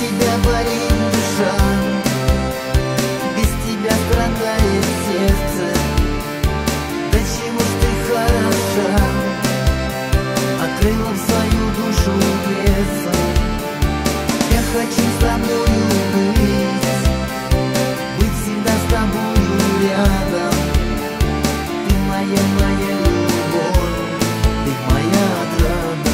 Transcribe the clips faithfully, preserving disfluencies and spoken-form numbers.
тебя болит душа, без тебя страдает сердце. Да чему ж ты хороша, открыла в свою душу дверцу. Я хочу с тобою быть, быть всегда с тобою рядом. Ты моя, моя любовь, ты моя отрада.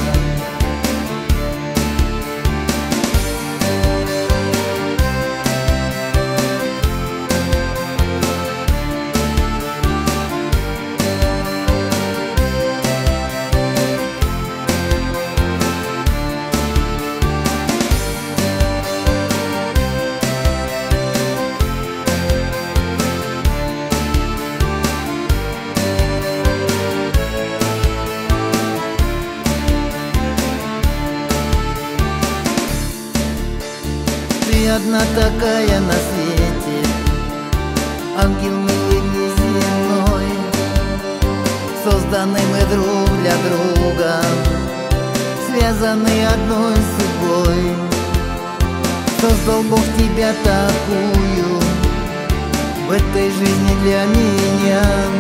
Ты одна такая на свете, ангел милый неземной, созданы мы друг для друга, связаны одной судьбой. Создал Бог тебя такую в этой жизни для меня,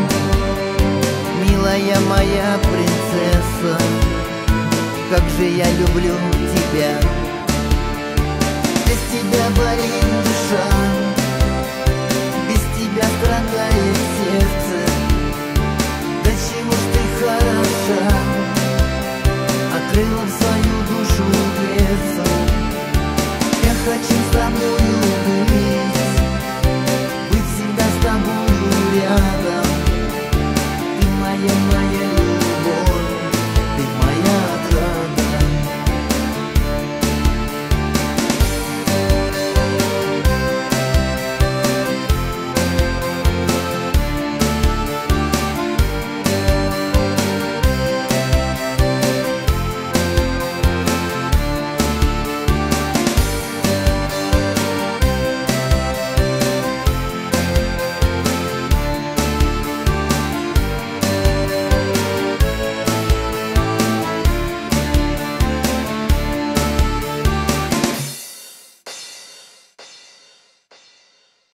милая моя принцесса, как же я люблю тебя. Без тебя болит душа, без тебя страдает сердце. Да чему ж ты хороша, открыла в свою душу дверцу. Я хочу